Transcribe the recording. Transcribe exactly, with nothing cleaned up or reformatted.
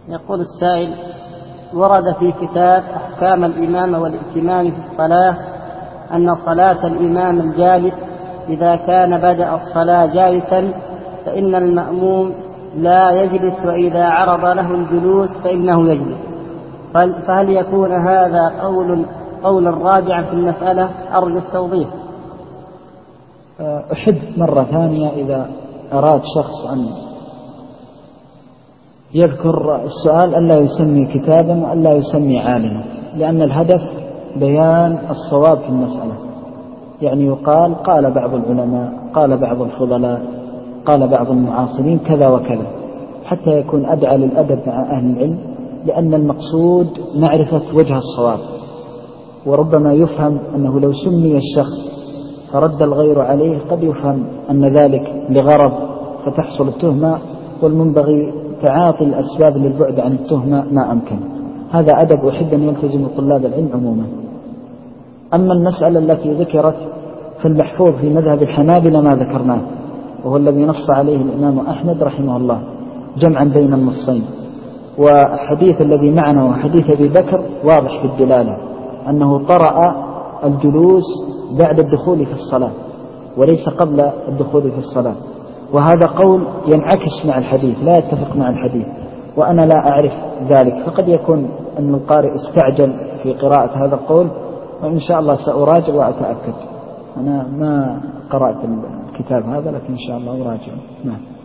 يقول السائل: ورد في كتاب أحكام الإمامة والائتمام في الصلاة أن صلاة الإمام الجالس إذا كان بدأ الصلاة جالسا فإن المأموم لا يجلس، وإذا عرض له الجلوس فإنه يجلس، فهل يكون هذا قول قول راجعا في المسألة؟ أرجو التوضيح. أحب مرة ثانية إذا أراد شخص أن يذكر السؤال ألا يسمي كتابا وألا يسمي عالما، لأن الهدف بيان الصواب في المسألة. يعني يقال قال بعض العلماء، قال بعض الفضلاء، قال بعض المعاصرين كذا وكذا، حتى يكون أدعى للأدب مع أهل العلم، لأن المقصود معرفة وجه الصواب. وربما يفهم أنه لو سمي الشخص فرد الغير عليه قد يفهم أن ذلك لغرض فتحصل التهمة، والمنبغي تعاطي الأسباب للبعد عن التهمة ما أمكن. هذا أدب أحب أن يلتزم طلاب العلم عموما. أما المسألة التي ذكرت فالمحفوظ في مذهب الحنابلة ما ذكرناه، وهو الذي نص عليه الإمام أحمد رحمه الله جمعا بين النصين. وحديث الذي معنا وحديث أبي بكر واضح في الدلالة أنه طرأ الجلوس بعد الدخول في الصلاة وليس قبل الدخول في الصلاة، وهذا قول ينعكس مع الحديث لا يتفق مع الحديث، وأنا لا أعرف ذلك، فقد يكون أن القارئ استعجل في قراءة هذا القول، وإن شاء الله سأراجع وأتأكد. أنا ما قرأت الكتاب هذا لكن إن شاء الله أراجع. نعم.